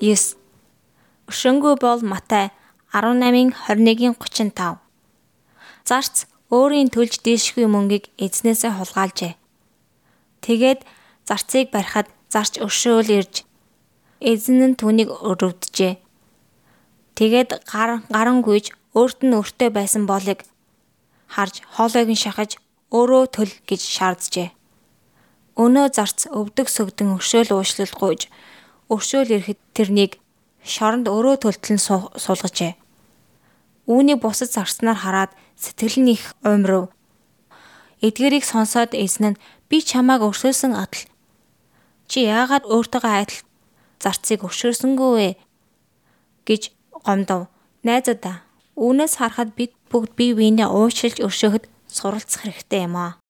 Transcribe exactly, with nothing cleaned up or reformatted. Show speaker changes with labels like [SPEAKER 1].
[SPEAKER 1] девь. Өршөөнгүй бол Матай арван намын хорин нэгin гучин тав. Зарц өөрийн төлж дээшгүй мөнгийг эзнээсээ хулгайлжээ. Тэгээд зарцыг барихад зарч өршөөл ирж эзэн нь түүнийг өрөвдөжээ. Тэгээд гар гаран гүйж өөрт нь өртөө байсан болыг харж хоолойг нь шахаж өөрөө төл гэж шаарджээ. Өнөө зарц өвдөг сөгдөн өршөөл уушлал гуйж өршөөл ирэхэд тэрнийг шоронд өөрөө төлтөлн суулгажээ. Үүнийг бусад зарцнаар хараад сэтгэл нь их уймрав. Эдгээрийг сонсоод эзэн нь би чамааг өршөөсөн адил чи яагаад өөртөөгөө адил зарцыг өршөөсөнгөө вэ гэж гомдов. Найзуудаа, үүнээс харахад бид бүгд бие биенээ уучлж өршөөхөд суралцах хэрэгтэй юм аа.